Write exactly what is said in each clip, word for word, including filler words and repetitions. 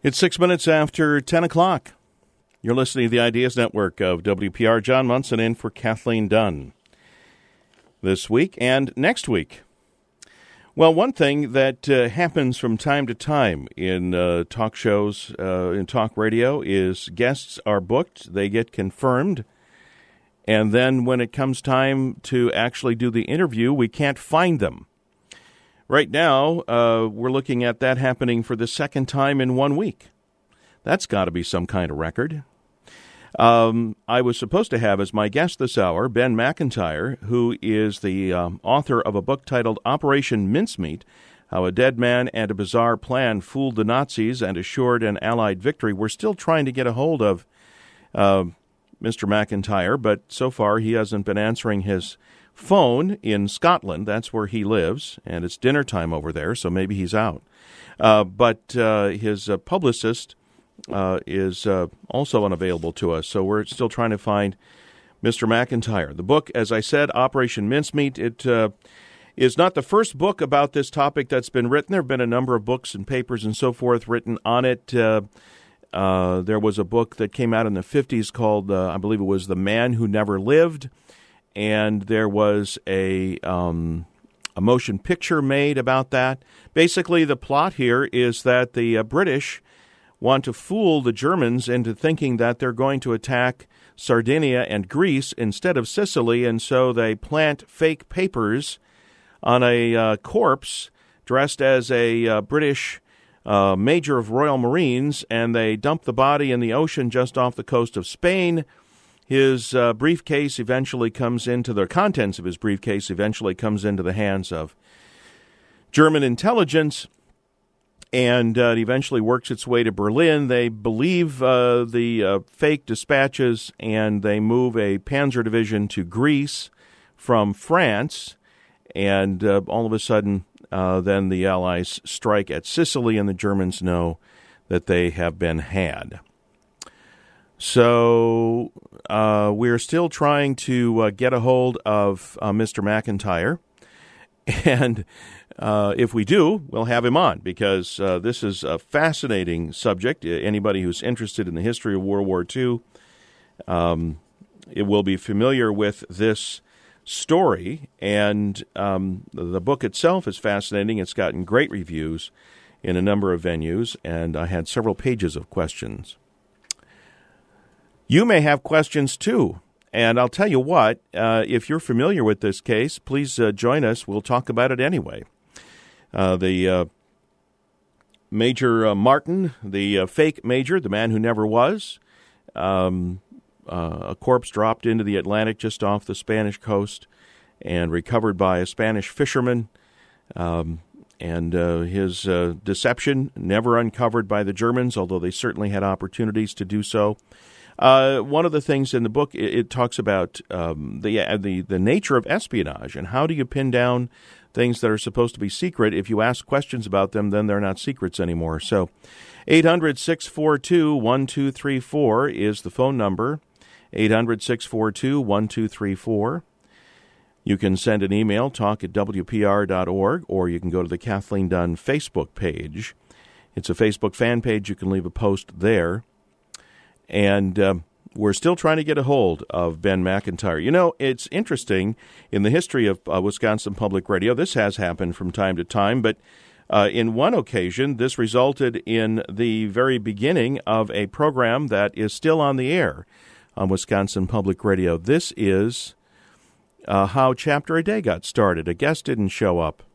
It's six minutes after ten o'clock. You're listening to the Ideas Network of W P R. John Munson in for Kathleen Dunn this week and next week. Well, one thing that uh, happens from time to time in uh, talk shows, uh, in talk radio, is guests are booked, they get confirmed, and then when it comes time to actually do the interview, we can't find them. Right now, uh, we're looking at that happening for the second time in one week. That's got to be some kind of record. Um, I was supposed to have as my guest this hour Ben Macintyre, who is the um, author of a book titled Operation Mincemeat, How a Dead Man and a Bizarre Plan Fooled the Nazis and Assured an Allied Victory. We're still trying to get a hold of uh, Mister Macintyre, but so far he hasn't been answering his phone in Scotland. That's where he lives, and it's dinner time over there, so maybe he's out. Uh, but uh, his uh, publicist uh, is uh, also unavailable to us, so we're still trying to find Mister Macintyre. The book, as I said, Operation Mincemeat, it uh, is not the first book about this topic that's been written. There have been a number of books and papers and so forth written on it. Uh, uh, there was a book that came out in the fifties called, uh, I believe it was The Man Who Never Lived. And there was a um, a motion picture made about that. Basically, the plot here is that the uh, British want to fool the Germans into thinking that they're going to attack Sardinia and Greece instead of Sicily, and so they plant fake papers on a uh, corpse dressed as a uh, British uh, Major of Royal Marines, and they dump the body in the ocean just off the coast of Spain. His uh, briefcase eventually comes into the contents of his briefcase eventually comes into the hands of German intelligence, and uh, it eventually works its way to Berlin. They believe uh, the uh, fake dispatches, and they move a panzer division to Greece from France, and uh, all of a sudden, uh, then the Allies strike at Sicily, and the Germans know that they have been had. So uh, we're still trying to uh, get a hold of uh, Mister Macintyre, and uh, if we do, we'll have him on, because uh, this is a fascinating subject. Anybody who's interested in the history of World War Two, um, it will be familiar with this story, and um, the book itself is fascinating. It's gotten great reviews in a number of venues, and I had several pages of questions. You may have questions, too, and I'll tell you what, uh, if you're familiar with this case, please uh, join us. We'll talk about it anyway. Uh, the uh, Major uh, Martin, the uh, fake major, the man who never was, um, uh, a corpse dropped into the Atlantic just off the Spanish coast and recovered by a Spanish fisherman, um, and uh, his uh, deception never uncovered by the Germans, although they certainly had opportunities to do so. Uh, one of the things in the book, it, it talks about um, the, uh, the the nature of espionage, and how do you pin down things that are supposed to be secret. If you ask questions about them, then they're not secrets anymore. So eight hundred, six four two, one two three four is the phone number, eight hundred, six four two, one two three four. You can send an email, talk at w p r dot org, or you can go to the Kathleen Dunn Facebook page. It's a Facebook fan page. You can leave a post there. And uh, we're still trying to get a hold of Ben Macintyre. You know, it's interesting, in the history of uh, Wisconsin Public Radio, this has happened from time to time, but uh, in one occasion, this resulted in the very beginning of a program that is still on the air on Wisconsin Public Radio. This is uh, how Chapter a Day got started. A guest didn't show up,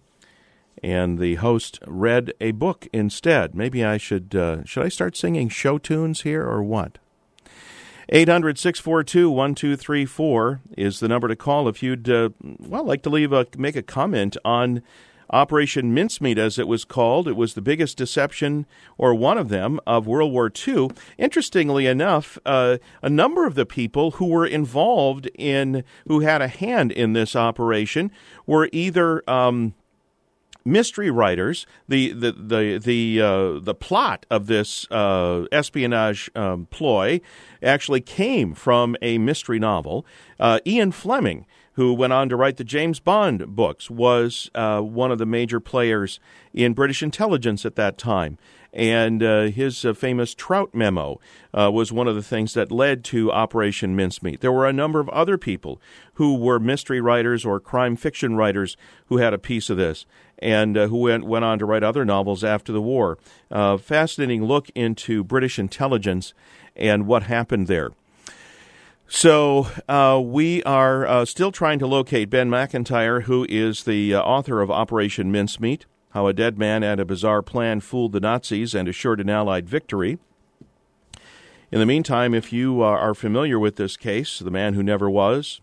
and the host read a book instead. Maybe I should, uh, should I start singing show tunes here, or what? eight hundred, six four two, one two three four is the number to call if you'd, uh, well, like to leave a, make a comment on Operation Mincemeat, as it was called. It was the biggest deception, or one of them, of World War Two. Interestingly enough, uh, a number of the people who were involved in, who had a hand in this operation, were either um, mystery writers. The the the the uh, the plot of this uh, espionage um, ploy actually came from a mystery novel. Uh, Ian Fleming, who went on to write the James Bond books, was uh, one of the major players in British intelligence at that time. And uh, his uh, famous Trout Memo uh, was one of the things that led to Operation Mincemeat. There were a number of other people who were mystery writers or crime fiction writers who had a piece of this, and uh, who went, went on to write other novels after the war. Uh, fascinating look into British intelligence and what happened there. So uh, we are uh, still trying to locate Ben Macintyre, who is the uh, author of Operation Mincemeat, How a Dead Man and a Bizarre Plan Fooled the Nazis and Assured an Allied Victory. In the meantime, if you uh, are familiar with this case, The Man Who Never Was,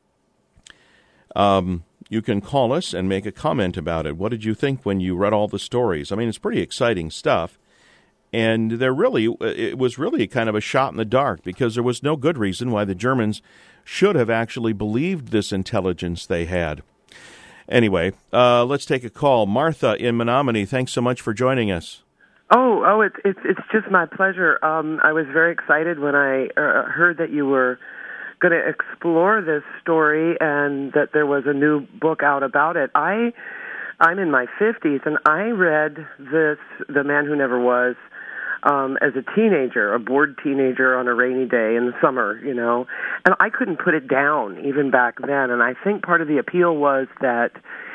um, you can call us and make a comment about it. What did you think when you read all the stories? I mean, it's pretty exciting stuff. And there really, it was really kind of a shot in the dark, because there was no good reason why the Germans should have actually believed this intelligence they had. Anyway, uh, let's take a call. Martha in Menominee, thanks so much for joining us. Oh, oh, it's it's it's just my pleasure. Um, I was very excited when I uh, heard that you were going to explore this story and that there was a new book out about it. I, I'm in my fifties, and I read this, The Man Who Never Was, Um, as a teenager, a bored teenager on a rainy day in the summer, you know, and I couldn't put it down even back then. And I think part of the appeal was that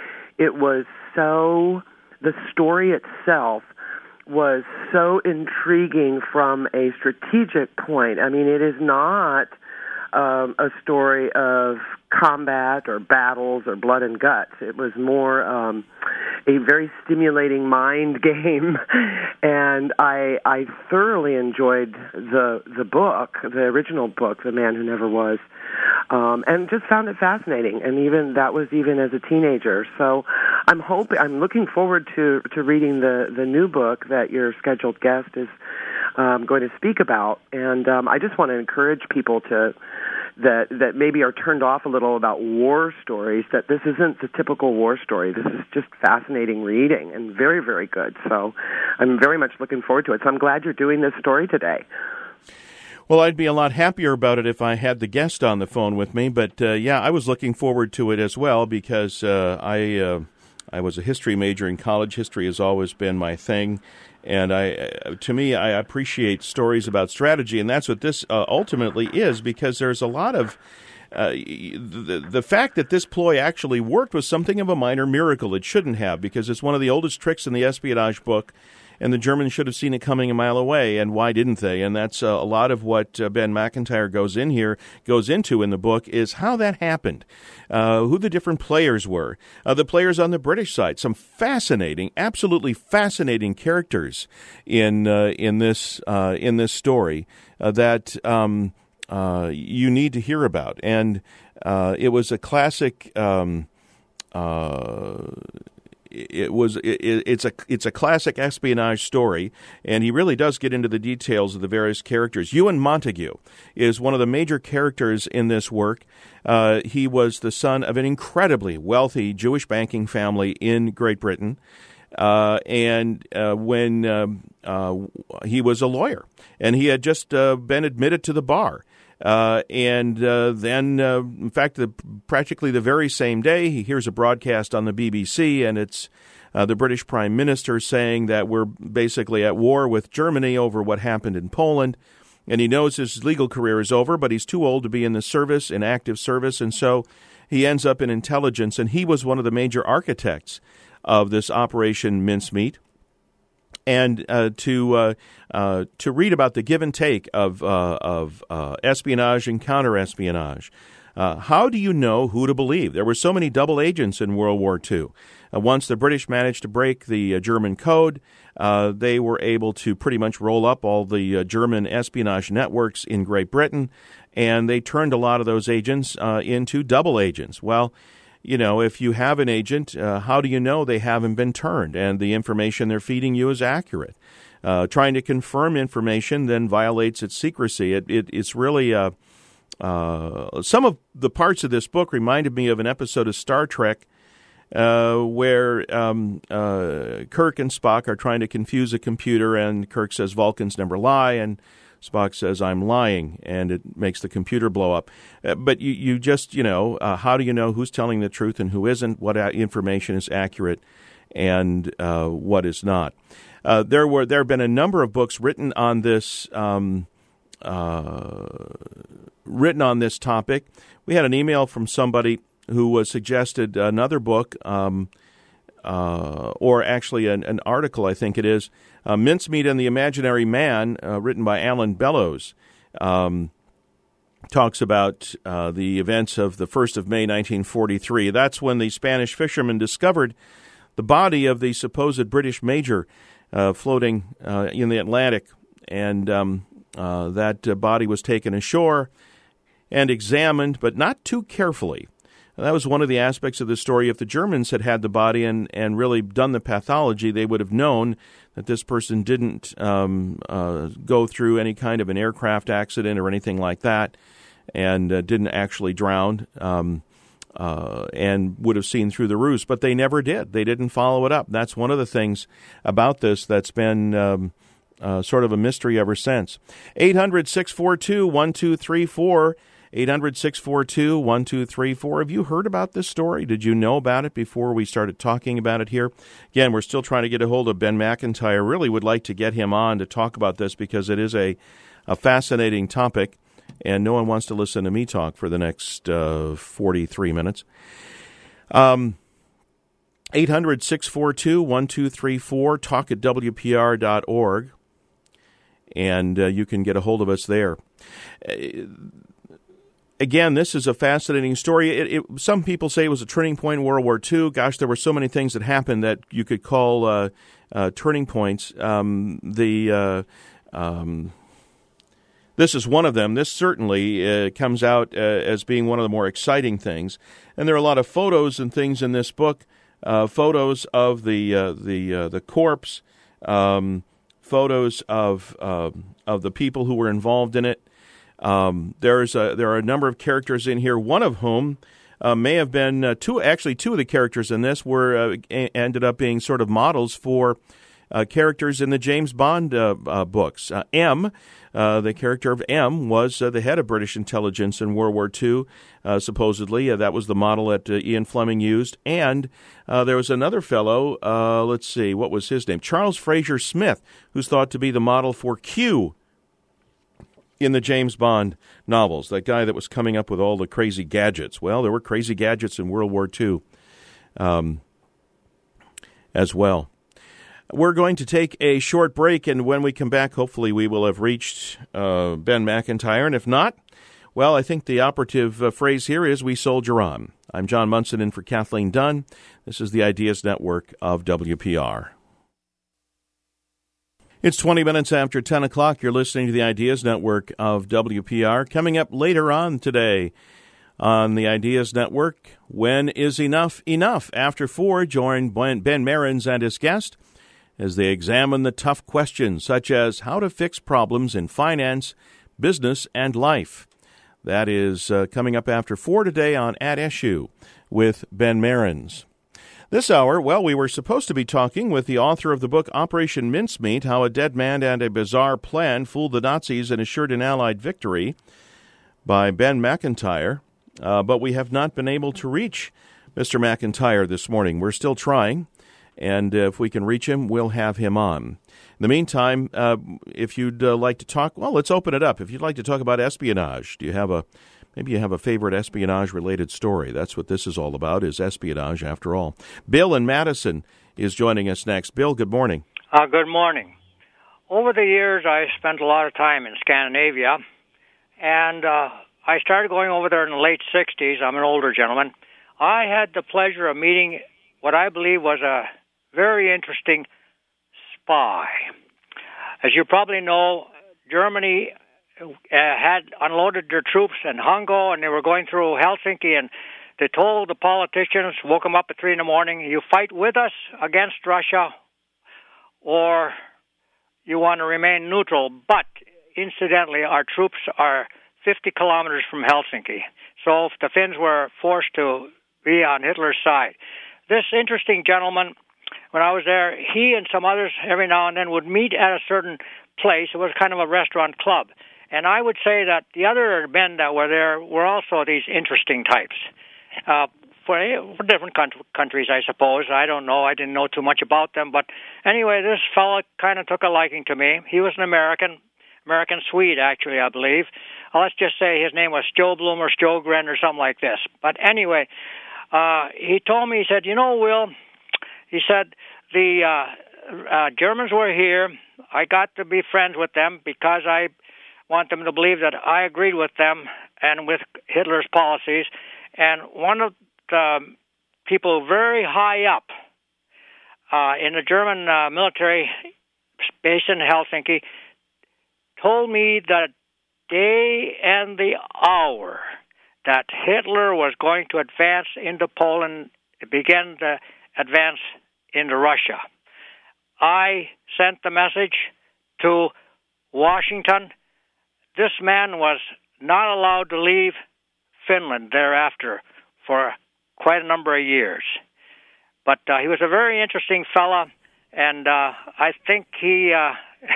it was so, the story itself was so intriguing from a strategic point. I mean, it is not um, a story of combat or battles or blood and guts. It was more um, a very stimulating mind game, and I I thoroughly enjoyed the the book, the original book, The Man Who Never Was, um, and just found it fascinating. And even that was even as a teenager. So I'm hoping I'm looking forward to to reading the the new book that your scheduled guest is um, going to speak about. And um, I just want to encourage people to. that that maybe are turned off a little about war stories, that this isn't the typical war story. This is just fascinating reading and very, very good. So I'm very much looking forward to it. So I'm glad you're doing this story today. Well, I'd be a lot happier about it if I had the guest on the phone with me. But, uh, yeah, I was looking forward to it as well, because uh, I uh, I was a history major in college. History has always been my thing. And I, to me, I appreciate stories about strategy, and that's what this uh, ultimately is, because there's a lot of uh, the, the fact that this ploy actually worked was something of a minor miracle. It shouldn't have, because it's one of the oldest tricks in the espionage book, and the Germans should have seen it coming a mile away. And why didn't they? And that's uh, a lot of what uh, Ben Macintyre goes in here, goes into in the book, is how that happened, uh, who the different players were, uh, the players on the British side. Some fascinating, absolutely fascinating characters in uh, in this uh, in this story uh, that um, uh, you need to hear about. And uh, it was a classic. Um, uh, It was it, it's a it's a classic espionage story, and he really does get into the details of the various characters. Ewan Montague is one of the major characters in this work. Uh, he was the son of an incredibly wealthy Jewish banking family in Great Britain, uh, and uh, when um, uh, he was a lawyer, and he had just uh, been admitted to the bar. Uh, and uh, then, uh, in fact, the, practically the very same day, he hears a broadcast on the B B C, and it's uh, the British Prime Minister saying that we're basically at war with Germany over what happened in Poland. And he knows his legal career is over, but he's too old to be in the service, in active service, and so he ends up in intelligence. And he was one of the major architects of this Operation Mincemeat. And uh, to uh, uh, to read about the give and take of uh, of uh, espionage and counterespionage. Uh, how do you know who to believe? There were so many double agents in World War Two. Uh, once the British managed to break the uh, German code, uh, they were able to pretty much roll up all the uh, German espionage networks in Great Britain, and they turned a lot of those agents uh, into double agents. Well, you know, if you have an agent, uh, how do you know they haven't been turned and the information they're feeding you is accurate? Uh, trying to confirm information then violates its secrecy. It, it, it's really uh, uh, some of the parts of this book reminded me of an episode of Star Trek uh, where um, uh, Kirk and Spock are trying to confuse a computer, and Kirk says Vulcans never lie, and Spock says, "I'm lying," and it makes the computer blow up. Uh, but you, you just, you know, uh, how do you know who's telling the truth and who isn't, what a- information is accurate and uh, what is not? Uh, there were there have been a number of books written on this um, uh, written on this topic. We had an email from somebody who uh, suggested another book, um, uh, or actually an, an article, I think it is, uh, Mincemeat and the Imaginary Man, uh, written by Alan Bellows, um, talks about uh, the events of the first of May nineteen forty-three. That's when the Spanish fishermen discovered the body of the supposed British major uh, floating uh, in the Atlantic, and um, uh, that uh, body was taken ashore and examined, but not too carefully. That was one of the aspects of the story. If the Germans had had the body and, and really done the pathology, they would have known that this person didn't um, uh, go through any kind of an aircraft accident or anything like that, and uh, didn't actually drown, um, uh, and would have seen through the ruse. But they never did. They didn't follow it up. That's one of the things about this that's been um, uh, sort of a mystery ever since. eight hundred, six four two, one two three four eight hundred, six four two, one two three four. Have you heard about this story? Did you know about it before we started talking about it here? Again, we're still trying to get a hold of Ben McIntyre. Really would like to get him on to talk about this because it is a, a fascinating topic, and no one wants to listen to me talk for the next uh, forty-three minutes. Um, eight hundred, six four two, one two three four, talk at W P R dot org, and uh, you can get a hold of us there. Uh, Again, this is a fascinating story. It, it, some people say it was a turning point in World War Two. Gosh, there were so many things that happened that you could call uh, uh, turning points. Um, the uh, um, this is one of them. This certainly uh, comes out uh, as being one of the more exciting things. And there are a lot of photos and things in this book. Uh, photos of the uh, the uh, the corpse, um, photos of uh, of the people who were involved in it. Um, there's a, there are a number of characters in here, one of whom uh, may have been uh, two. Actually, two of the characters in this were uh, a- ended up being sort of models for uh, characters in the James Bond uh, uh, books. Uh, M, uh, the character of M, was uh, the head of British intelligence in World War Two. Uh, supposedly, uh, that was the model that uh, Ian Fleming used. And uh, there was another fellow. Uh, let's see, what was his name? Charles Fraser Smith, who's thought to be the model for Q in the James Bond novels, that guy that was coming up with all the crazy gadgets. Well, there were crazy gadgets in World War Two um, as well. We're going to take a short break, and when we come back, hopefully we will have reached uh, Ben McIntyre. And if not, well, I think the operative uh, phrase here is we soldier on. I'm John Munson in for Kathleen Dunn. This is the Ideas Network of W P R. It's twenty minutes after ten o'clock. You're listening to the Ideas Network of W P R. Coming up later on today on the Ideas Network, when is enough enough? After four, join Ben Merens and his guest as they examine the tough questions, such as how to fix problems in finance, business, and life. That is uh, coming up after four today on At Issue with Ben Merens. This hour, well, we were supposed to be talking with the author of the book Operation Mincemeat, How a Dead Man and a Bizarre Plan Fooled the Nazis and Assured an Allied Victory, by Ben McIntyre, uh, but we have not been able to reach Mister McIntyre this morning. We're still trying, and uh, if we can reach him, we'll have him on. In the meantime, uh, if you'd uh, like to talk, well, let's open it up. If you'd like to talk about espionage, do you have a Maybe you have a favorite espionage-related story. That's what this is all about, is espionage, after all. Bill in Madison is joining us next. Bill, good morning. Uh, good morning. Over the years, I spent a lot of time in Scandinavia, and uh, I started going over there in the late sixties. I'm an older gentleman. I had the pleasure of meeting what I believe was a very interesting spy. As you probably know, Germany Uh, had unloaded their troops in Hango, and they were going through Helsinki, and they told the politicians, woke them up at three in the morning, you fight with us against Russia, or you want to remain neutral. But, incidentally, our troops are fifty kilometers from Helsinki. So if the Finns were forced to be on Hitler's side. This interesting gentleman when I was there, he and some others every now and then would meet at a certain place. It was kind of a restaurant club. And I would say that the other men that were there were also these interesting types. Uh, for, for different country, countries, I suppose. I don't know. I didn't know too much about them. But anyway, this fellow kind of took a liking to me. He was an American, American Swede, actually, I believe. Uh, let's just say his name was Stjobloom or Stjogren or something like this. But anyway, uh, he told me, he said, you know, Will, he said, the uh, uh, Germans were here. I got to be friends with them because I want them to believe that I agreed with them and with Hitler's policies. And one of the people very high up uh, in the German uh, military base in Helsinki told me the day and the hour that Hitler was going to advance into Poland, begin the advance into Russia. I sent the message to Washington. This man was not allowed to leave Finland thereafter for quite a number of years. But uh, he was a very interesting fella, and uh, I think he uh,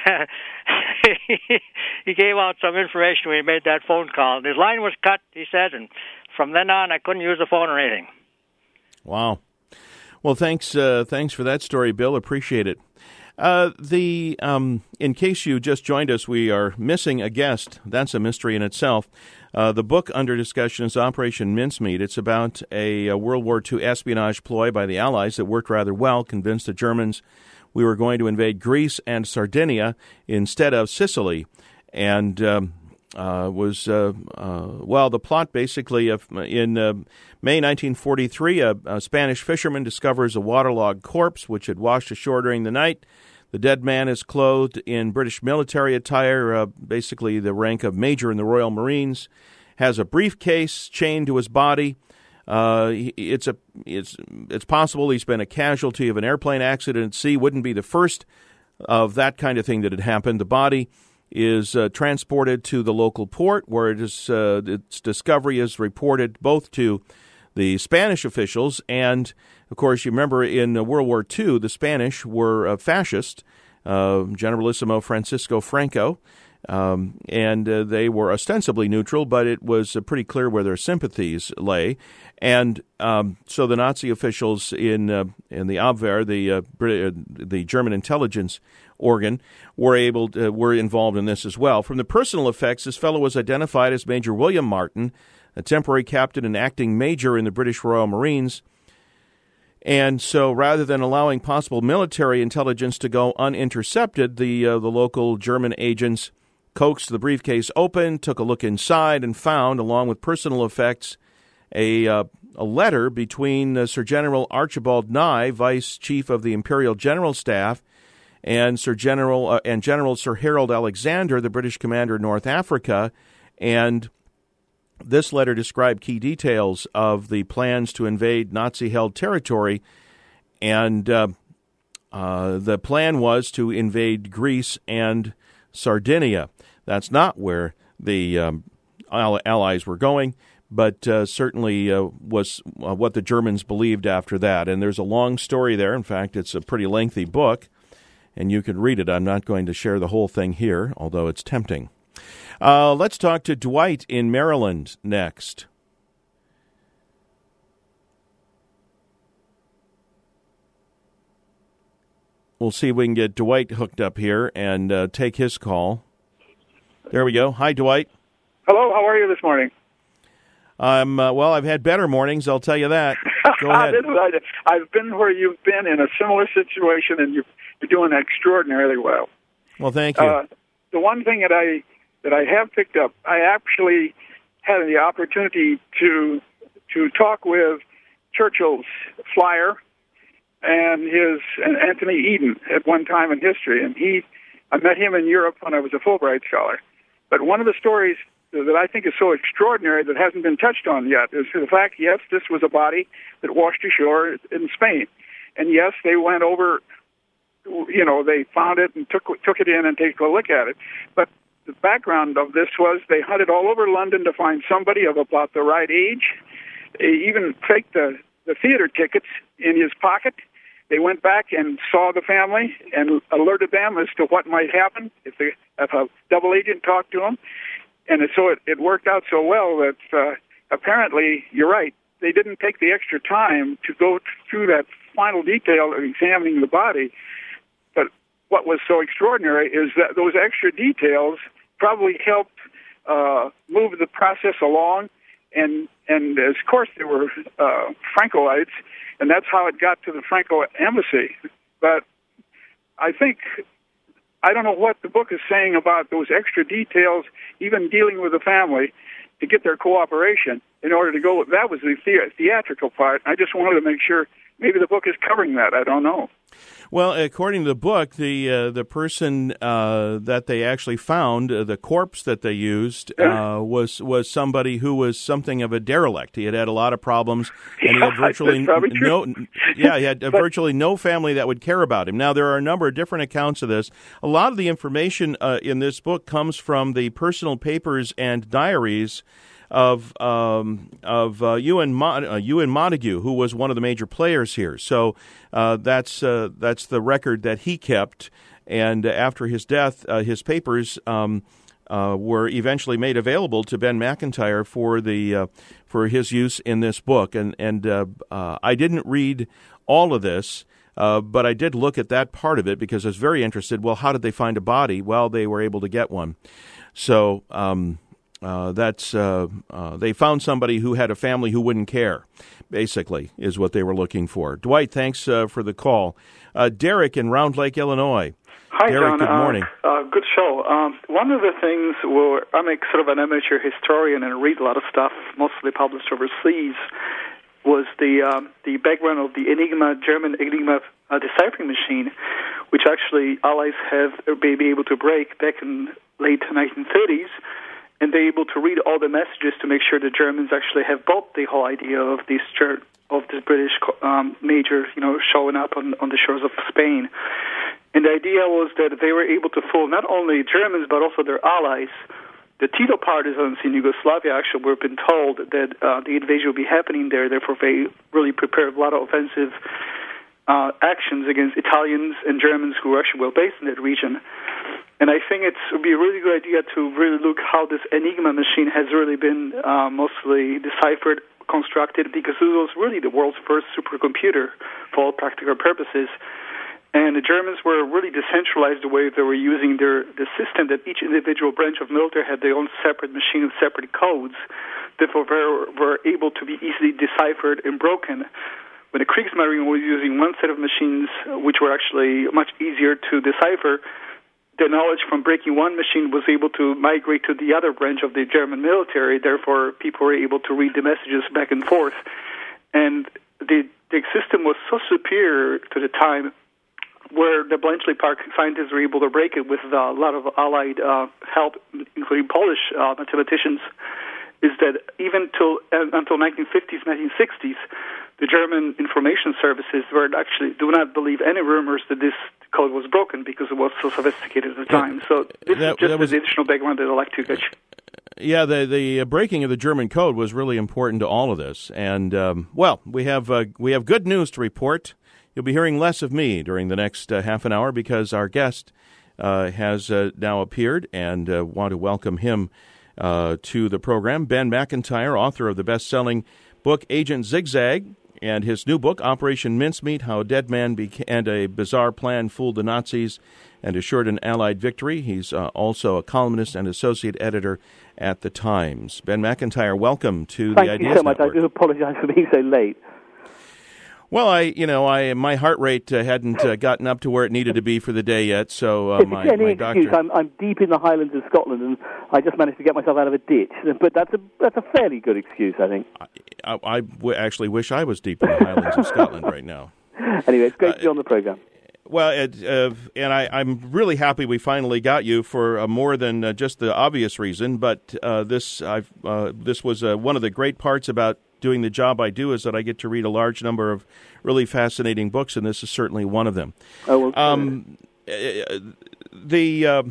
he gave out some information when he made that phone call. And his line was cut, he said, and from then on I couldn't use the phone or anything. Wow. Well, thanks uh, thanks for that story, Bill. Appreciate it. Uh, the um, in case you just joined us, we are missing a guest. That's a mystery in itself. Uh, the book under discussion is Operation Mincemeat. It's about a, a World War Two espionage ploy by the Allies that worked rather well, convinced the Germans we were going to invade Greece and Sardinia instead of Sicily. And um, uh, was, uh, uh, well, the plot basically, of, in uh, May nineteen forty-three, a, a Spanish fisherman discovers a waterlogged corpse which had washed ashore during the night. The dead man is clothed in British military attire, uh, basically the rank of major in the Royal Marines, has a briefcase chained to his body. Uh, it's a it's it's possible he's been a casualty of an airplane accident at sea. Wouldn't be the first of that kind of thing that had happened. The body is uh, transported to the local port, where it is uh, its discovery is reported both to the Spanish officials, and, of course, you remember in World War Two, the Spanish were uh, fascist, uh, Generalissimo Francisco Franco, um, and uh, they were ostensibly neutral, but it was uh, pretty clear where their sympathies lay. And um, so the Nazi officials in uh, in the Abwehr, the uh, Brit- uh, the German intelligence organ, were able to, uh, were involved in this as well. From the personal effects, this fellow was identified as Major William Martin, a temporary captain and acting major in the British Royal Marines. And so rather than allowing possible military intelligence to go unintercepted, the uh, the local German agents coaxed the briefcase open, took a look inside, and found, along with personal effects, a uh, a letter between uh, Sir General Archibald Nye, Vice Chief of the Imperial General Staff, and Sir General uh, and General Sir Harold Alexander, the British commander in North Africa. And this letter described key details of the plans to invade Nazi-held territory, and uh, uh, the plan was to invade Greece and Sardinia. That's not where the um, Allies were going, but uh, certainly uh, was uh, what the Germans believed after that. And there's a long story there. In fact, it's a pretty lengthy book, and you can read it. I'm not going to share the whole thing here, although it's tempting. Uh, let's talk to Dwight in Maryland next. We'll see if we can get Dwight hooked up here and uh, take his call. There we go. Hi, Dwight. Hello. How are you this morning? Um, uh, well, I've had better mornings, I'll tell you that. Go ahead. This is, I, I've been where you've been in a similar situation, and you're, you're doing extraordinarily well. Well, thank you. Uh, the one thing that I that I have picked up, I actually had the opportunity to to talk with Churchill's flyer and his and Anthony Eden at one time in history, and he I met him in Europe when I was a Fulbright scholar. But one of the stories that I think is so extraordinary that hasn't been touched on yet is the fact, yes, this was a body that washed ashore in Spain, and yes, they went over, you know, they found it and took took it in and take a look at it, but the background of this was they hunted all over London to find somebody of about the right age. They even faked the, the theater tickets in his pocket. they went back and saw the family and alerted them as to what might happen if, they, if a double agent talked to them. And so it, it worked out so well that uh, apparently, you're right, they didn't take the extra time to go through that final detail of examining the body. But what was so extraordinary is that those extra details probably helped uh, move the process along. And, and of course, there were uh, Francoites, and that's how it got to the Franco embassy. But I think, I don't know what the book is saying about those extra details, even dealing with the family, to get their cooperation in order to go. That was the, the theatrical part. I just wanted to make sure maybe the book is covering that. I don't know. Well, according to the book, the uh, the person uh, that they actually found, uh, the corpse that they used, uh, was was somebody who was something of a derelict. He had had a lot of problems, and he had virtually no, yeah, he had but, virtually no family that would care about him. Now, there are a number of different accounts of this. A lot of the information uh, in this book comes from the personal papers and diaries of um, of uh, Ewan, Mon- uh, Ewan Montague, who was one of the major players here. So uh, that's uh, that's the record that he kept. And after his death, uh, his papers um, uh, were eventually made available to Ben Macintyre for the uh, for his use in this book. And and uh, uh, I didn't read all of this. Uh, but I did look at that part of it because I was very interested. Well, how did they find a body? Well, they were able to get one. So um, uh, that's uh, uh, they found somebody who had a family who wouldn't care, basically, is what they were looking for. Dwight, thanks uh, for the call. Uh, Derek in Round Lake, Illinois. Hi, Derek, John. good morning. Uh, uh, good show. Um, one of the things where I'm a sort of an amateur historian and read a lot of stuff, mostly published overseas, was the um, the background of the Enigma, German Enigma uh, deciphering machine, which actually Allies have been able to break back in late nineteen thirties, and they're able to read all the messages to make sure the Germans actually have bought the whole idea of this of this British um, major, you know, showing up on, on the shores of Spain. And the idea was that they were able to fool not only Germans but also their allies. The Tito partisans in Yugoslavia actually were been told that uh, the invasion would be happening there, therefore they really prepared a lot of offensive uh, actions against Italians and Germans who were actually well based in that region. And I think it would be a really good idea to really look how this Enigma machine has really been uh, mostly deciphered, constructed, because it was really the world's first supercomputer for all practical purposes. And the Germans were really decentralized the way they were using their the system, that each individual branch of military had their own separate machine with separate codes, therefore were, were able to be easily deciphered and broken. When the Kriegsmarine was using one set of machines, which were actually much easier to decipher, the knowledge from breaking one machine was able to migrate to the other branch of the German military, therefore people were able to read the messages back and forth. And the, the system was so superior to the time, where the Bletchley Park scientists were able to break it with a lot of Allied uh, help, including Polish uh, mathematicians, is that even till uh, until nineteen fifties, nineteen sixties, the German information services were actually do not believe any rumors that this code was broken because it was so sophisticated at the time. So this that, is just that was, the additional background that I'd like to get. Yeah, the the breaking of the German code was really important to all of this, and um, well, we have uh, we have good news to report. You'll be hearing less of me during the next uh, half an hour because our guest uh, has uh, now appeared, and uh, want to welcome him uh, to the program. Ben Macintyre, author of the best-selling book Agent Zigzag, and his new book, Operation Mincemeat, How a Dead Man Beca- and a Bizarre Plan Fooled the Nazis and Assured an Allied Victory. He's uh, also a columnist and associate editor at The Times. Ben Macintyre, welcome to Thank the Ideas you so much. Network. I do apologize for being so late. Well, I, you know, I my heart rate uh, hadn't uh, gotten up to where it needed to be for the day yet, so uh, if my, it's any my excuse, doctor... I'm, I'm deep in the Highlands of Scotland, and I just managed to get myself out of a ditch. But that's a that's a fairly good excuse, I think. I, I, I w- actually wish I was deep in the Highlands of Scotland right now. Anyway, it's great uh, to be on the program. Well, it, uh, and I, I'm really happy we finally got you for uh, more than uh, just the obvious reason. But uh, this, I've, uh, this was uh, one of the great parts about doing the job I do is that I get to read a large number of really fascinating books, and this is certainly one of them. Oh, well, um, uh, the uh,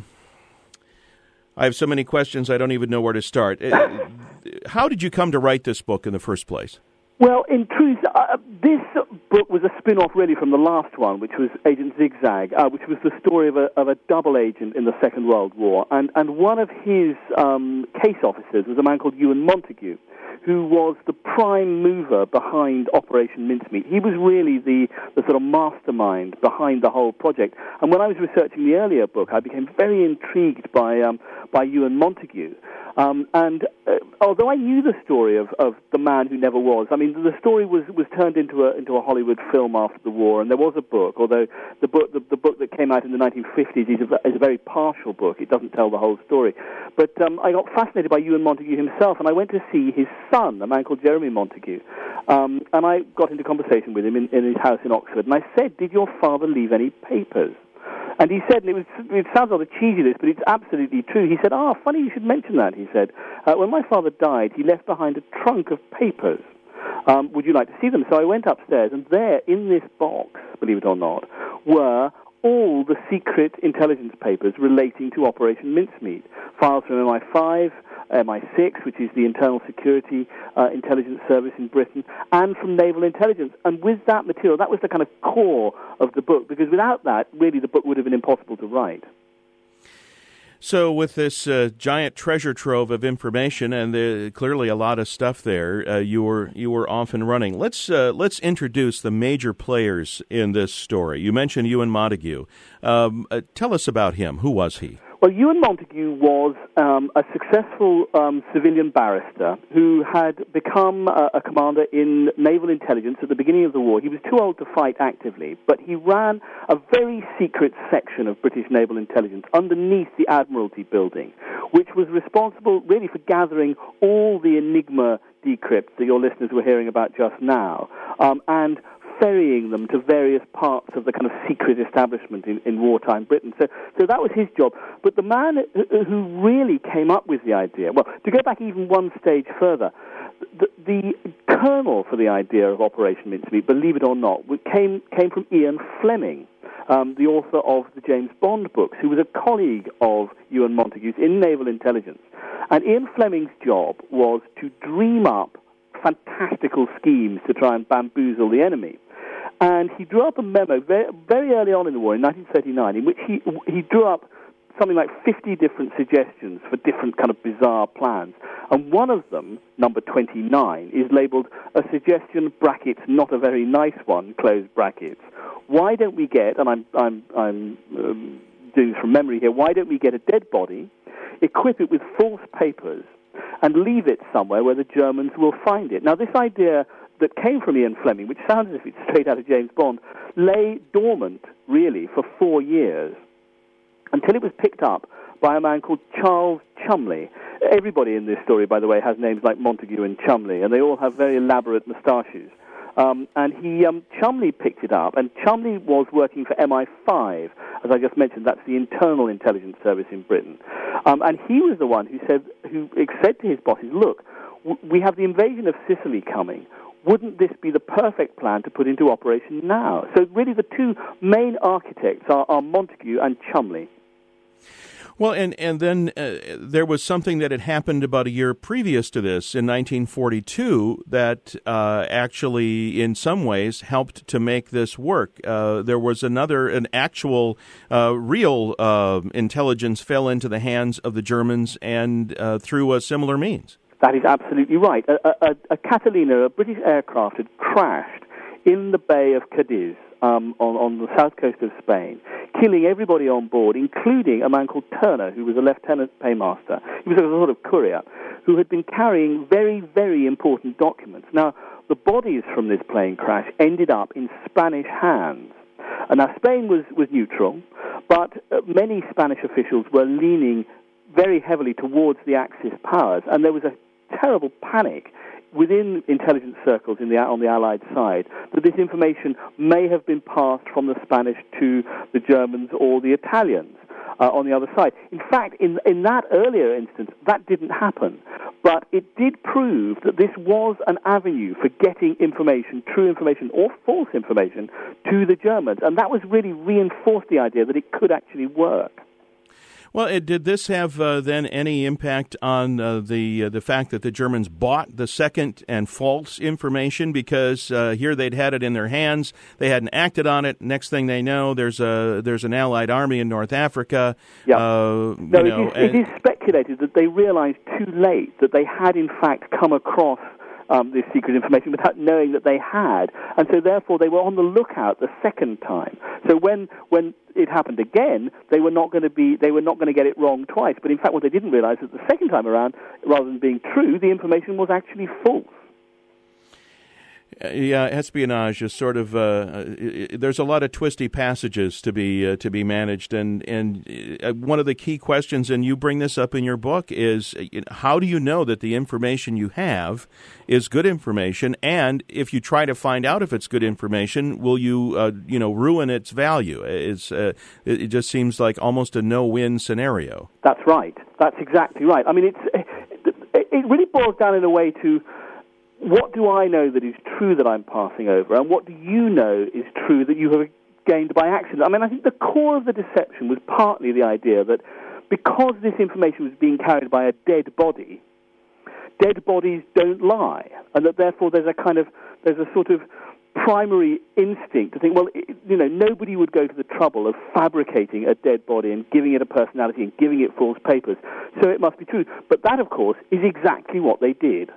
I have so many questions I don't even know where to start. How did you come to write this book in the first place? Well, in truth, uh, this book was a spin-off really from the last one, which was Agent Zigzag, uh, which was the story of a, of a double agent in the Second World War. And, and one of his um, case officers was a man called Ewan Montague, who was the prime mover behind Operation Mincemeat. He was really the, the sort of mastermind behind the whole project. And when I was researching the earlier book, I became very intrigued by um, by Ewan Montague. Um, and uh, although I knew the story of, of the man who never was, I mean, the story was, was turned into a into a Hollywood film after the war, and there was a book. Although the book the, the book that came out in the nineteen fifties is a, is a very partial book; it doesn't tell the whole story. But um, I got fascinated by Ewan Montague himself, and I went to see his son, a man called Jeremy Montague, um, and I got into conversation with him in, in his house in Oxford. And I said, "Did your father leave any papers?" And he said, and it, was, it sounds rather cheesy, this, but it's absolutely true. He said, "Ah, funny you should mention that," he said. Uh, "when my father died, he left behind a trunk of papers. Um, would you like to see them?" So I went upstairs, and there, in this box, believe it or not, were all the secret intelligence papers relating to Operation Mincemeat. Files from M I five, M I six, which is the Internal Security uh, Intelligence Service in Britain, and from Naval Intelligence. And with that material, that was the kind of core of the book, because without that, really, the book would have been impossible to write. So with this uh, giant treasure trove of information, and uh, clearly a lot of stuff there, uh, you were you were off and running. Let's uh, let's introduce the major players in this story. You mentioned Ewan Montague. Um, uh, tell us about him. Who was he? Well, Ewan Montague was um, a successful um, civilian barrister who had become a, a commander in naval intelligence at the beginning of the war. He was too old to fight actively, but he ran a very secret section of British naval intelligence underneath the Admiralty building, which was responsible really for gathering all the Enigma decrypts that your listeners were hearing about just now, um, and ferrying them to various parts of the kind of secret establishment in, in wartime Britain. So, so that was his job. But the man who, who really came up with the idea, well, to go back even one stage further, the, the kernel for the idea of Operation Mincemeat, believe it or not, came came from Ian Fleming, um, the author of the James Bond books, who was a colleague of Ewan Montague's in naval intelligence. And Ian Fleming's job was to dream up fantastical schemes to try and bamboozle the enemy. And he drew up a memo very, very early on in the war, in nineteen thirty-nine, in which he he drew up something like fifty different suggestions for different kind of bizarre plans. And one of them, number twenty-nine, is labelled a suggestion, brackets, not a very nice one, close brackets. Why don't we get, and I'm, I'm, I'm um, doing this from memory here, why don't we get a dead body, equip it with false papers, and leave it somewhere where the Germans will find it? Now, this idea that came from Ian Fleming, which sounds as if it's straight out of James Bond, lay dormant, really, for four years, until it was picked up by a man called Charles Chumley. Everybody in this story, by the way, has names like Montague and Chumley, and they all have very elaborate moustaches. Um, and he, um, Chumley picked it up, and Chumley was working for M I five, as I just mentioned. That's the Internal Intelligence Service in Britain. Um, and he was the one who said, who said to his bosses, "Look, w- we have the invasion of Sicily coming. Wouldn't this be the perfect plan to put into operation now?" So really the two main architects are, are Montague and Chumley. Well, and, and then uh, there was something that had happened about a year previous to this in nineteen forty-two that uh, actually in some ways helped to make this work. Uh, there was another, an actual uh, real uh, intelligence fell into the hands of the Germans and uh, through a similar means. That is absolutely right. A, a, a Catalina, a British aircraft, had crashed in the Bay of Cadiz um, on, on the south coast of Spain, killing everybody on board, including a man called Turner, who was a lieutenant paymaster. He was a sort of courier, who had been carrying very, very important documents. Now, the bodies from this plane crash ended up in Spanish hands. And now, Spain was, was neutral, but uh, many Spanish officials were leaning very heavily towards the Axis powers, and there was a terrible panic within intelligence circles in the, on the Allied side that this information may have been passed from the Spanish to the Germans or the Italians uh, on the other side. In fact, in, in that earlier instance, that didn't happen. But it did prove that this was an avenue for getting information, true information or false information, to the Germans. And that was really reinforced the idea that it could actually work. Well, it, did this have uh, then any impact on uh, the uh, the fact that the Germans bought the second and false information? Because uh, here they'd had it in their hands, they hadn't acted on it. Next thing they know, there's a there's an Allied army in North Africa. Yeah. Uh, no, you know, it, is, it is speculated that they realized too late that they had in fact come across Um, this secret information without knowing that they had, and so therefore they were on the lookout the second time. So when when it happened again, they were not going to be they were not going to get it wrong twice. But in fact, what they didn't realize is the second time around, rather than being true, the information was actually false. Yeah, espionage is sort of. Uh, there's a lot of twisty passages to be uh, to be managed, and and uh, one of the key questions, and you bring this up in your book, is uh, how do you know that the information you have is good information, and if you try to find out if it's good information, will you uh, you know ruin its value? It's uh, it just seems like almost a no-win scenario. That's right. That's exactly right. I mean, it's it really boils down in a way to. What do I know that is true that I'm passing over, and what do you know is true that you have gained by accident? I mean, I think the core of the deception was partly the idea that because this information was being carried by a dead body, dead bodies don't lie, and that therefore there's a kind of, there's a sort of primary instinct to think, well, it, you know, nobody would go to the trouble of fabricating a dead body and giving it a personality and giving it false papers, so it must be true. But that, of course, is exactly what they did.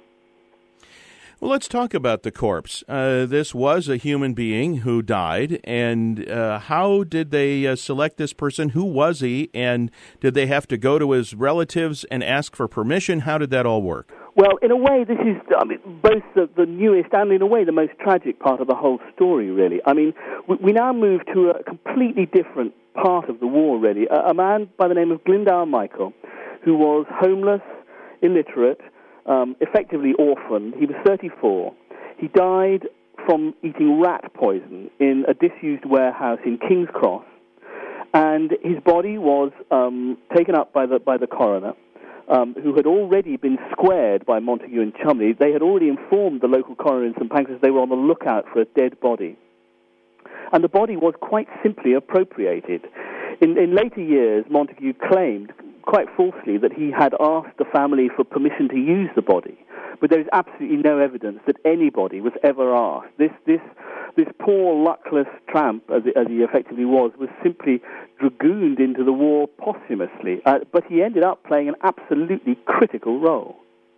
Well, let's talk about the corpse. Uh, this was a human being who died, and uh, how did they uh, select this person? Who was he, and did they have to go to his relatives and ask for permission? How did that all work? Well, in a way, this is I mean, both the, the newest and, in a way, the most tragic part of the whole story, really. I mean, we, we now move to a completely different part of the war, really. A, a man by the name of Glendower Michael, who was homeless, illiterate, Um, effectively orphaned. He was thirty-four. He died from eating rat poison in a disused warehouse in King's Cross, and his body was um, taken up by the by the coroner, um, who had already been squared by Montague and Cholmondeley. They had already informed the local coroner in Saint Pancras they were on the lookout for a dead body, and the body was quite simply appropriated. In, in later years, Montague claimed, quite falsely, that he had asked the family for permission to use the body, but there is absolutely no evidence that anybody was ever asked. This this this poor luckless tramp, as, as he effectively was, was simply dragooned into the war posthumously, uh, but he ended up playing an absolutely critical role.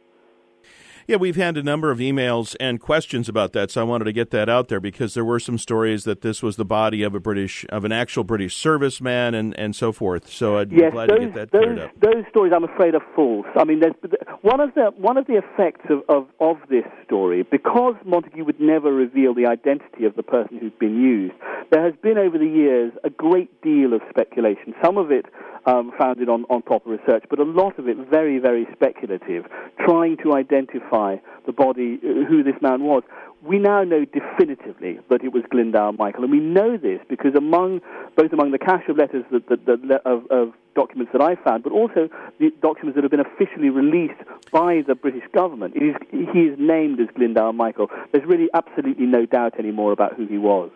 Yeah, we've had a number of emails and questions about that, so I wanted to get that out there because there were some stories that this was the body of a British, of an actual British serviceman and, and so forth. So I'd yes, be glad those, to get that those, cleared up. Those stories, I'm afraid, are false. I mean, there's, one of the one of the effects of, of, of this story, because Montague would never reveal the identity of the person who's been used, there has been over the years a great deal of speculation. Some of it um, founded on, on proper research, but a lot of it very, very speculative, trying to identify the body, who this man was. We now know definitively that it was Glendower Michael, and we know this because among both among the cache of letters that, that, that, of, of documents that I found, but also the documents that have been officially released by the British government, it is, he is named as Glendower Michael. There's really absolutely no doubt anymore about who he was.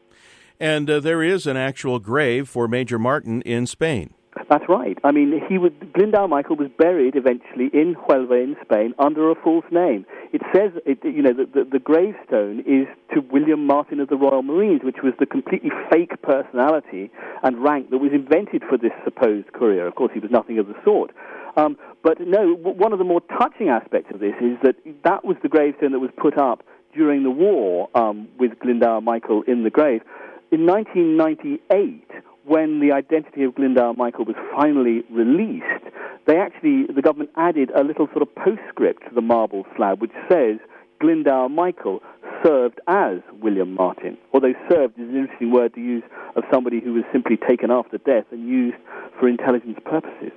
And uh, there is an actual grave for Major Martin in Spain. That's right. I mean, he would, Glendower Michael was buried eventually in Huelva in Spain under a false name. It says, it, you know, that the, the gravestone is to William Martin of the Royal Marines, which was the completely fake personality and rank that was invented for this supposed courier. Of course, he was nothing of the sort. Um, but no, one of the more touching aspects of this is that that was the gravestone that was put up during the war um, with Glendower Michael in the grave. In nineteen ninety-eight, when the identity of Glendower Michael was finally released, they actually, the government added a little sort of postscript to the marble slab which says Glendower Michael served as William Martin, although served is an interesting word to use of somebody who was simply taken after death and used for intelligence purposes.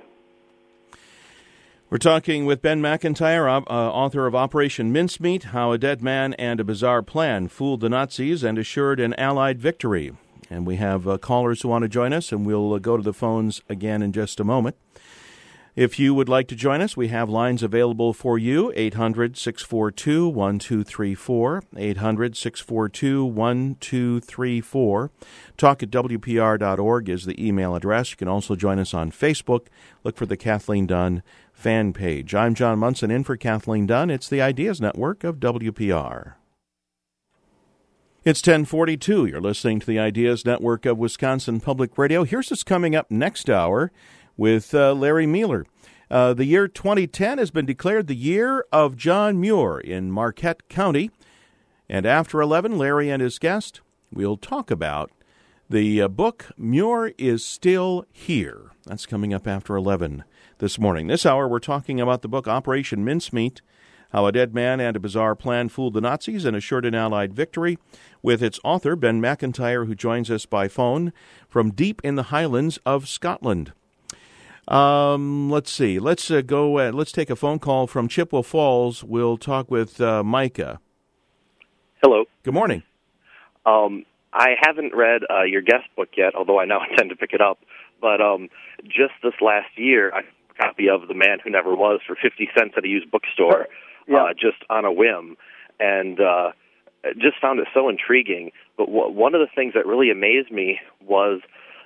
We're talking with Ben Macintyre, uh, author of Operation Mincemeat, How a Dead Man and a Bizarre Plan Fooled the Nazis and Assured an Allied Victory. And we have uh, callers who want to join us, and we'll uh, go to the phones again in just a moment. If you would like to join us, we have lines available for you, eight hundred, six four two, one two three four, eight hundred, six four two, one two three four. Talk at W P R dot org is the email address. You can also join us on Facebook. Look for the Kathleen Dunn fan page. I'm John Munson, in for Kathleen Dunn. It's the Ideas Network of W P R. It's ten forty-two. You're listening to the Ideas Network of Wisconsin Public Radio. Here's what's coming up next hour with uh, Larry Mueller. Uh, the year twenty ten has been declared the year of John Muir in Marquette County. And after eleven, Larry and his guest will talk about the uh, book, Muir is Still Here. That's coming up after eleven this morning. This hour, we're talking about the book Operation Mincemeat, How a Dead Man and a Bizarre Plan Fooled the Nazis and Assured an Allied Victory, with its author, Ben McIntyre, who joins us by phone from deep in the Highlands of Scotland. Um, let's see. Let's uh, go. Uh, let's take a phone call from Chippewa Falls. We'll talk with uh, Micah. Hello. Good morning. Um, I haven't read uh, your guest book yet, although I now intend to pick it up. But um, just this last year, I got a copy of The Man Who Never Was for fifty cents at a used bookstore, yeah. uh, just on a whim, and uh, just found it so intriguing. But w- one of the things that really amazed me was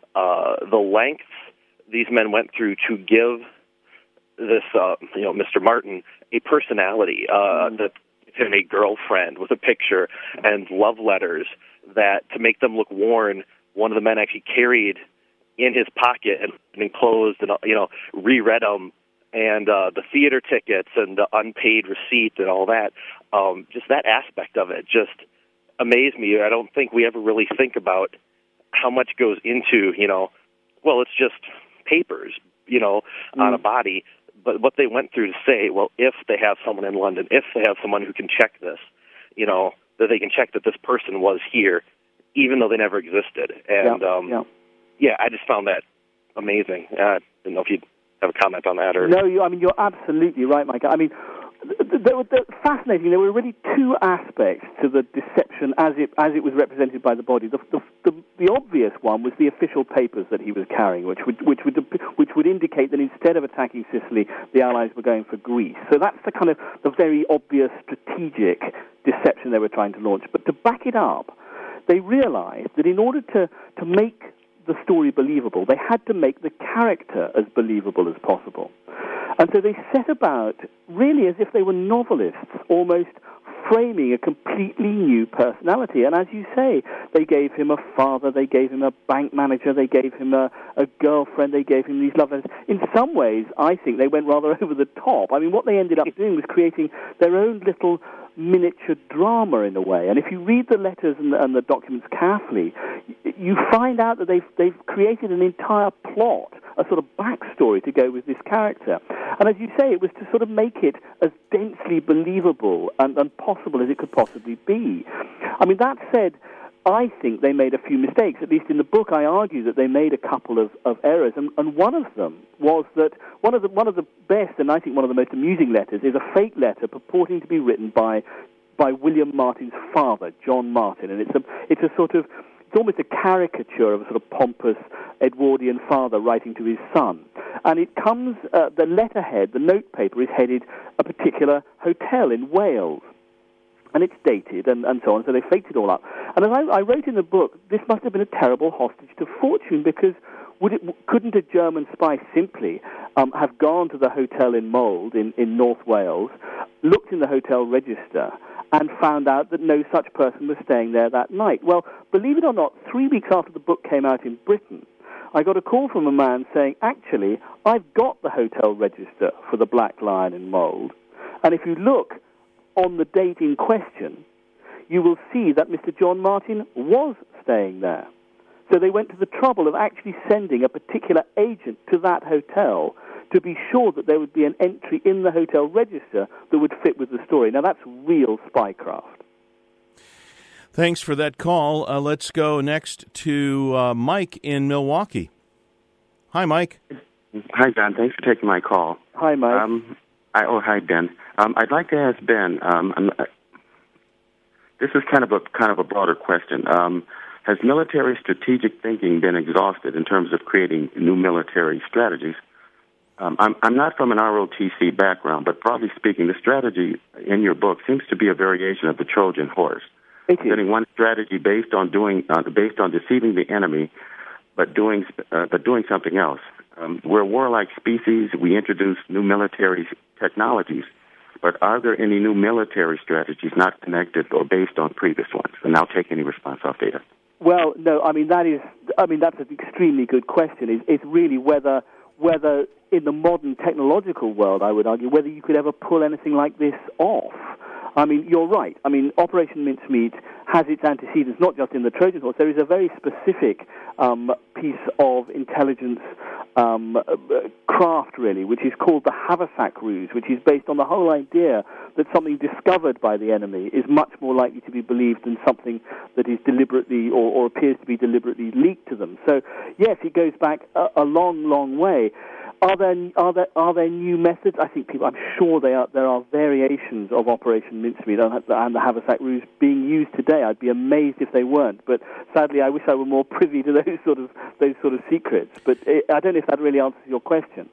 uh, the lengths these men went through to give this, uh, you know, Mister Martin a personality, uh, mm. that gave him a girlfriend with a picture and love letters that, to make them look worn, one of the men actually carried in his pocket and enclosed and, you know, reread them, and uh, the theater tickets and the unpaid receipt and all that. Um, just that aspect of it just amazed me. I don't think we ever really think about how much goes into, you know, well, it's just papers, you know, mm. on a body, but what they went through to say, well, if they have someone in London, if they have someone who can check this, you know, that they can check that this person was here, even though they never existed. And, yeah, um, yeah. yeah, I just found that amazing. Uh, I didn't know if you'd have a comment on that. Or No, you, I mean, you're absolutely right, Mike. I mean, they were fascinating. There were really two aspects to the deception as it as it was represented by the body. The, the, the, the obvious one was the official papers that he was carrying, which would which would which would indicate that instead of attacking Sicily, the Allies were going for Greece. So that's the kind of the very obvious strategic deception they were trying to launch. But to back it up, they realized that in order to to make the story believable, they had to make the character as believable as possible. And so they set about, really as if they were novelists, almost framing a completely new personality. And as you say, they gave him a father, they gave him a bank manager, they gave him a, a girlfriend, they gave him these love letters. In some ways, I think they went rather over the top. I mean, what they ended up doing was creating their own little miniature drama in a way. And if you read the letters and the, and the documents carefully, you find out that they've they've created an entire plot, a sort of backstory to go with this character. And as you say, it was to sort of make it as densely believable and, and possible as it could possibly be. I mean, that said, I think they made a few mistakes. At least in the book, I argue that they made a couple of, of errors, and, and one of them was that one of the one of the best, and I think one of the most amusing letters, is a fake letter purporting to be written by by William Martin's father, John Martin, and it's a it's a sort of it's almost a caricature of a sort of pompous Edwardian father writing to his son, and it comes uh, the letterhead, the notepaper is headed a particular hotel in Wales. And it's dated and, and so on, so they faked it all up. And as I, I wrote in the book, this must have been a terrible hostage to fortune, because would it, couldn't a German spy simply um, have gone to the hotel in Mold in, in North Wales, looked in the hotel register, and found out that no such person was staying there that night? Well, believe it or not, three weeks after the book came out in Britain, I got a call from a man saying, actually, I've got the hotel register for the Black Lion in Mold, and if you look on the date in question, you will see that Mister John Martin was staying there. So they went to the trouble of actually sending a particular agent to that hotel to be sure that there would be an entry in the hotel register that would fit with the story. Now, that's real spycraft. Thanks for that call. Uh, let's go next to uh, Mike in Milwaukee. Hi, Mike. Hi, John. Thanks for taking my call. Hi, Mike. Um, I, oh, hi, Ben. Um, I'd like to ask Ben. Um, I'm, uh, this is kind of a kind of a broader question. Um, has military strategic thinking been exhausted in terms of creating new military strategies? Um, I'm, I'm not from an R O T C background, but broadly speaking, the strategy in your book seems to be a variation of the Trojan horse. Getting one strategy based on doing, uh, based on deceiving the enemy, but doing, uh, but doing something else. Um, we're a warlike species. We introduce new military technologies, but are there any new military strategies not connected or based on previous ones? And I'll take any response off data. Well, no, I mean that is, I mean that's an extremely good question. It's, it's really whether, whether in the modern technological world, I would argue, whether you could ever pull anything like this off. I mean, you're right. I mean, Operation Mincemeat has its antecedents not just in the Trojan horse. There is a very specific um, piece of intelligence um, uh, craft, really, which is called the Haversack ruse, which is based on the whole idea that something discovered by the enemy is much more likely to be believed than something that is deliberately or, or appears to be deliberately leaked to them. So, yes, it goes back a, a long, long way. Are there are there are there new methods? I think people. I'm sure they are. There are variations of Operation Mincemeat and the Haversack ruse being used today. I'd be amazed if they weren't. But sadly, I wish I were more privy to those sort of those sort of secrets. But it, I don't know if that really answers your question.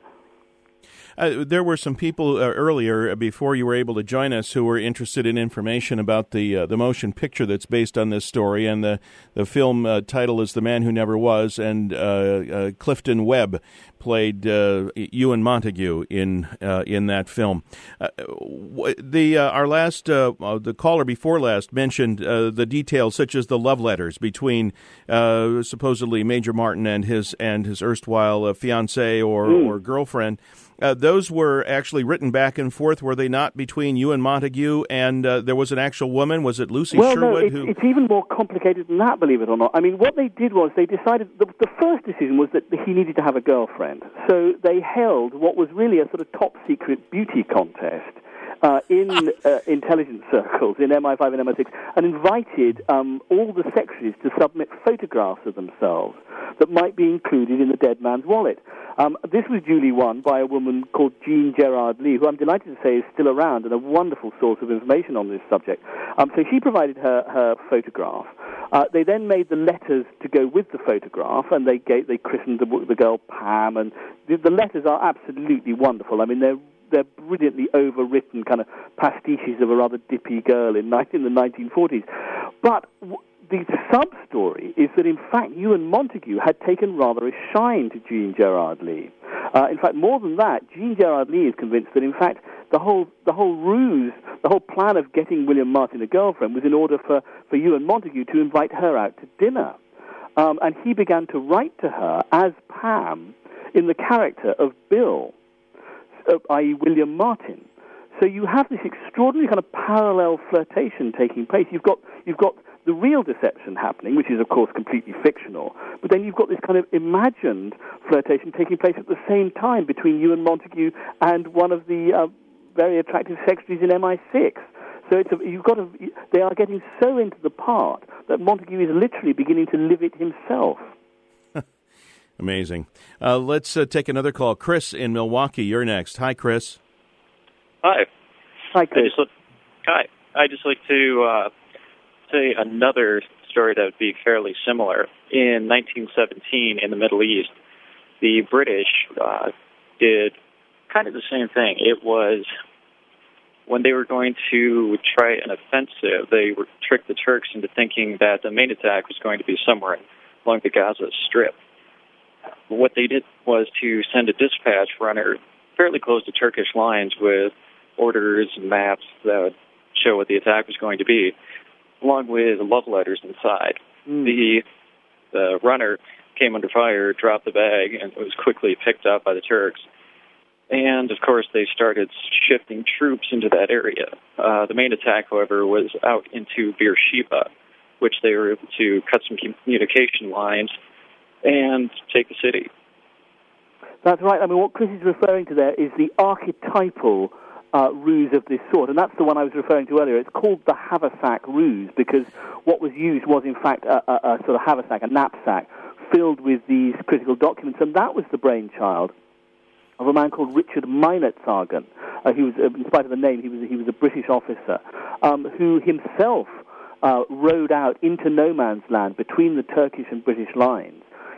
Uh, there were some people uh, earlier, uh, before you were able to join us, who were interested in information about the uh, the motion picture that's based on this story, and the the film uh, title is The Man Who Never Was, and uh, uh, Clifton Webb played uh, Ewan Montague in uh, in that film. Uh, the uh, our last uh, uh, the caller before last mentioned uh, the details, such as the love letters between uh, supposedly Major Martin and his and his erstwhile uh, fiancée or mm. or girlfriend. Uh, those were actually written back and forth, were they not, between Ewan Montague and uh, there was an actual woman? Was it Lucy well, Sherwood? No, it's, who... it's even more complicated than that, believe it or not. I mean, what they did was they decided, the, the first decision was that he needed to have a girlfriend. So they held what was really a sort of top-secret beauty contest uh, in uh, intelligence circles, in M I five and M I six, and invited um, all the secretaries to submit photographs of themselves that might be included in the dead man's wallet. Um, this was duly won by a woman called Jean Gerard Lee, who I'm delighted to say is still around and a wonderful source of information on this subject. Um, so she provided her, her photograph. Uh, they then made the letters to go with the photograph, and they gave, they christened the, the girl Pam, and the, the letters are absolutely wonderful. I mean, they're they're brilliantly overwritten kind of pastiches of a rather dippy girl in, in the nineteen forties. But w- the sub-story is that, in fact, Ewan Montague had taken rather a shine to Jean Gerard Lee. Uh, in fact, more than that, Jean Gerard Lee is convinced that, in fact, the whole the whole ruse, the whole plan of getting William Martin a girlfriend was in order for, for Ewan Montague to invite her out to dinner. Um, and he began to write to her as Pam in the character of Bill, uh, that is. William Martin. So you have this extraordinary kind of parallel flirtation taking place. You've got you've got the real deception happening, which is, of course, completely fictional, but then you've got this kind of imagined flirtation taking place at the same time between Ewan Montague and one of the uh, very attractive secretaries in M I six. So it's a, you've got to, they are getting so into the part that Montague is literally beginning to live it himself. Amazing. Uh, let's uh, take another call. Chris in Milwaukee, you're next. Hi, Chris. Hi. Hi, Chris. I just look, hi. I just like to uh, say another story that would be fairly similar. In nineteen seventeen, in the Middle East, the British uh, did kind of the same thing. It was when they were going to try an offensive, they were, tricked the Turks into thinking that the main attack was going to be somewhere along the Gaza Strip. What they did was to send a dispatch runner fairly close to Turkish lines with orders and maps that would show what the attack was going to be, along with love letters inside. Mm. The the runner came under fire, dropped the bag, and it was quickly picked up by the Turks. And, of course, they started shifting troops into that area. Uh, the main attack, however, was out into Beersheba, which they were able to cut some communication lines and take the city. That's right. I mean, what Chris is referring to there is the archetypal uh, ruse of this sort, and that's the one I was referring to earlier. It's called the haversack ruse because what was used was, in fact, a, a, a sort of haversack, a knapsack, filled with these critical documents, and that was the brainchild of a man called Richard Meinertzhagen. Uh, he was, uh, in spite of the name, he was he was a British officer um, who himself uh, rode out into no man's land between the Turkish and British lines,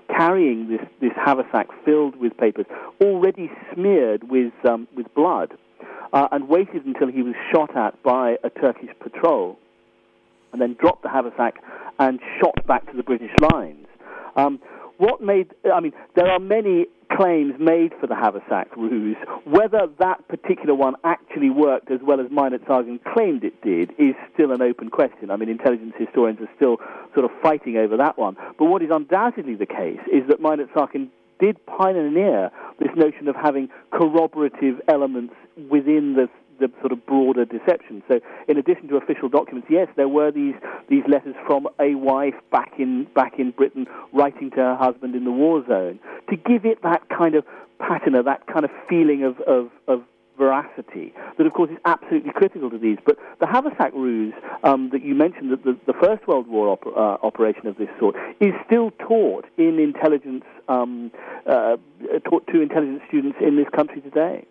carrying this, this haversack filled with papers, already smeared with um, with blood, uh, and waited until he was shot at by a Turkish patrol, and then dropped the haversack and shot back to the British lines. Um, what made, I mean, there are many claims made for the haversack ruse. Whether that particular one actually worked as well as Meinertzhagen claimed it did is still an open question. I mean, intelligence historians are still sort of fighting over that one. But what is undoubtedly the case is that Meinertzhagen did pioneer this notion of having corroborative elements within the the sort of broader deception. So in addition to official documents, yes, there were these these letters from a wife back in back in Britain writing to her husband in the war zone to give it that kind of patina, that kind of feeling of, of, of veracity that, of course, is absolutely critical to these. But the haversack ruse um, that you mentioned, that the, the First World War op- uh, operation of this sort, is still taught in intelligence, um, uh, taught to intelligence students in this country today.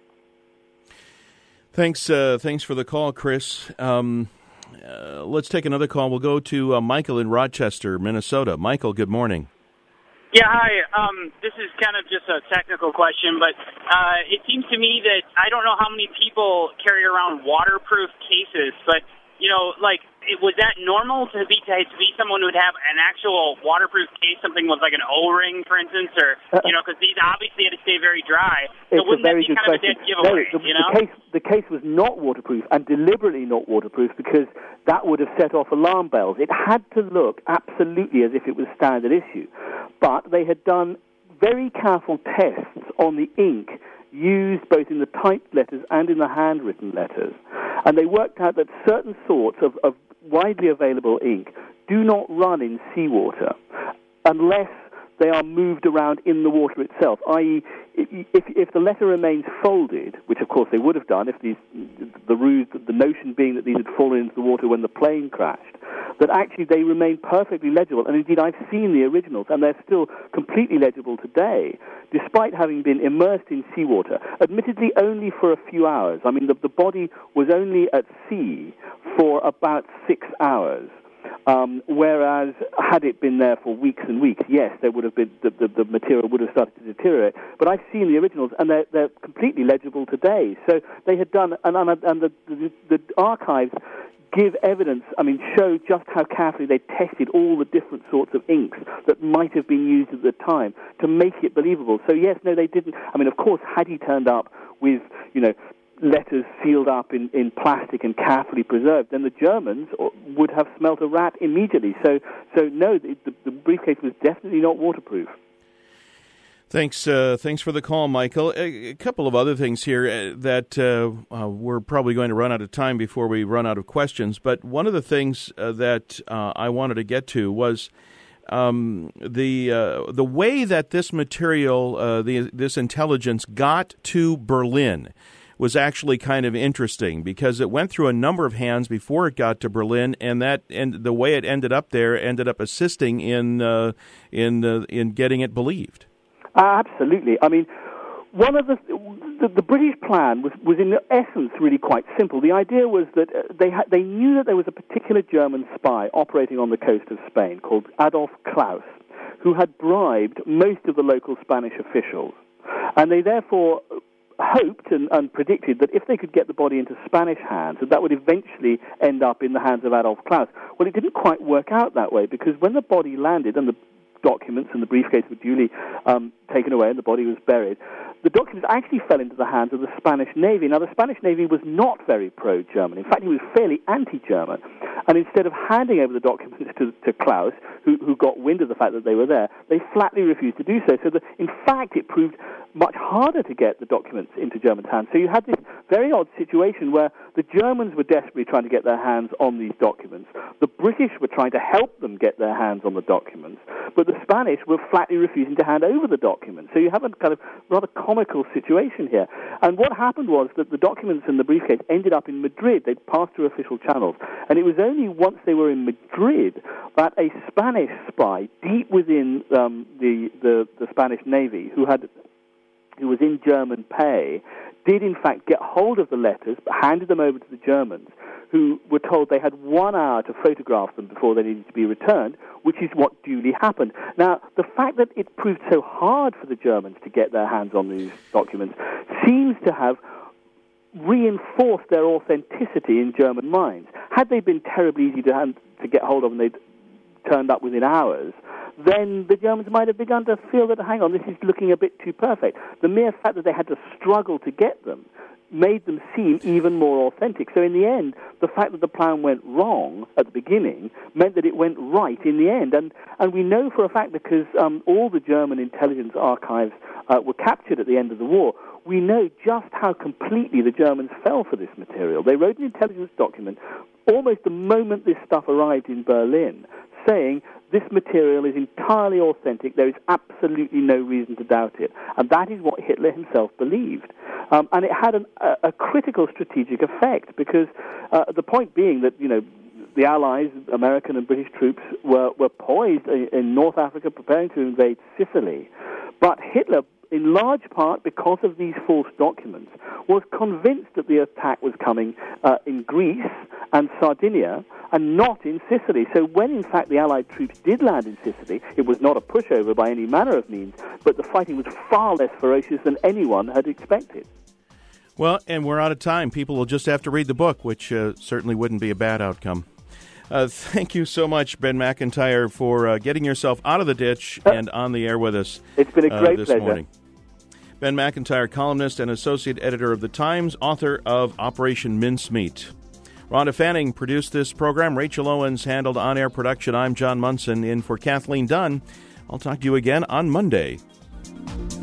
Thanks, uh, thanks for the call, Chris. Um, uh, let's take another call. We'll go to uh, Michael in Rochester, Minnesota. Michael, good morning. Yeah, hi. Um, this is kind of just a technical question, but uh, it seems to me that I don't know how many people carry around waterproof cases, but, you know, like, it, was that normal to be to be someone who would have an actual waterproof case, something with like an O-ring, for instance, or, you know, because these obviously had to stay very dry. So it's wouldn't a very that be good kind question. of a dead giveaway, no, the, you know? The case, the case was not waterproof, and deliberately not waterproof, because that would have set off alarm bells. It had to look absolutely as if it was standard issue. But they had done very careful tests on the ink used both in the typed letters and in the handwritten letters. And they worked out that certain sorts of, of widely available ink do not run in seawater unless they are moved around in the water itself, that is, if, if the letter remains folded, which of course they would have done if these, the ruse, the notion being that these had fallen into the water when the plane crashed, that actually they remain perfectly legible. And indeed, I've seen the originals, and they're still completely legible today, despite having been immersed in seawater, admittedly only for a few hours. I mean, the, the body was only at sea for about six hours. Um, whereas, had it been there for weeks and weeks, yes, there would have been the, the, the material would have started to deteriorate. But I've seen the originals, and they're, they're completely legible today. So they had done, and, and, and the, the, the archives give evidence, I mean, show just how carefully they tested all the different sorts of inks that might have been used at the time to make it believable. So yes, no, they didn't. I mean, of course, had he turned up with, you know, letters sealed up in, in plastic and carefully preserved, then the Germans would have smelt a rat immediately. So, so no, the, the briefcase was definitely not waterproof. Thanks, uh, thanks for the call, Michael. A, a couple of other things here uh, that uh, uh, we're probably going to run out of time before we run out of questions. But one of the things uh, that uh, I wanted to get to was um, the uh, the way that this material, uh, the this intelligence, got to Berlin was actually kind of interesting, because it went through a number of hands before it got to Berlin, and that and the way it ended up there ended up assisting in uh, in uh, in getting it believed. Uh, absolutely. I mean, one of the, the the British plan was, was in essence really quite simple. The idea was that they ha- they knew that there was a particular German spy operating on the coast of Spain called Adolf Klaus, who had bribed most of the local Spanish officials, and they therefore hoped and, and predicted that if they could get the body into Spanish hands, that that would eventually end up in the hands of Adolf Klaus. Well, it didn't quite work out that way, because when the body landed and the documents and the briefcase were duly um, taken away and the body was buried, the documents actually fell into the hands of the Spanish Navy. Now, the Spanish Navy was not very pro-German. In fact, he was fairly anti-German. And instead of handing over the documents to, to Klaus, who, who got wind of the fact that they were there, they flatly refused to do so. So, that, in fact, it proved much harder to get the documents into Germans' hands. So you had this very odd situation where the Germans were desperately trying to get their hands on these documents. The British were trying to help them get their hands on the documents, but the Spanish were flatly refusing to hand over the documents. So you have a kind of rather comical situation here. And what happened was that the documents in the briefcase ended up in Madrid. They'd passed through official channels. And it was only once they were in Madrid that a Spanish spy deep within um, the, the, the Spanish Navy, who had who was in German pay, did in fact get hold of the letters, but handed them over to the Germans, who were told they had one hour to photograph them before they needed to be returned, which is what duly happened. Now, the fact that it proved so hard for the Germans to get their hands on these documents seems to have reinforced their authenticity in German minds. Had they been terribly easy to, hand, to get hold of and they'd turned up within hours, then the Germans might have begun to feel that, hang on, this is looking a bit too perfect. The mere fact that they had to struggle to get them made them seem even more authentic. So in the end, the fact that the plan went wrong at the beginning meant that it went right in the end. And and we know for a fact, because um, all the German intelligence archives uh, were captured at the end of the war, we know just how completely the Germans fell for this material. They wrote an intelligence document almost the moment this stuff arrived in Berlin, saying this material is entirely authentic, there is absolutely no reason to doubt it. And that is what Hitler himself believed. Um, and it had an, a, a critical strategic effect, because uh, the point being that, you know, the Allies, American and British troops, were, were poised in, in North Africa preparing to invade Sicily. But Hitler, in large part because of these false documents, was convinced that the attack was coming uh, in Greece and Sardinia and not in Sicily. So when, in fact, the Allied troops did land in Sicily, it was not a pushover by any manner of means, but the fighting was far less ferocious than anyone had expected. Well, and we're out of time. People will just have to read the book, which uh, certainly wouldn't be a bad outcome. Uh, thank you so much, Ben Macintyre, for uh, getting yourself out of the ditch and on the air with us. It's been a great uh, this pleasure. morning. Ben Macintyre, columnist and associate editor of The Times, author of Operation Mincemeat. Rhonda Fanning produced this program. Rachel Owens handled on-air production. I'm John Munson in for Kathleen Dunn. I'll talk to you again on Monday.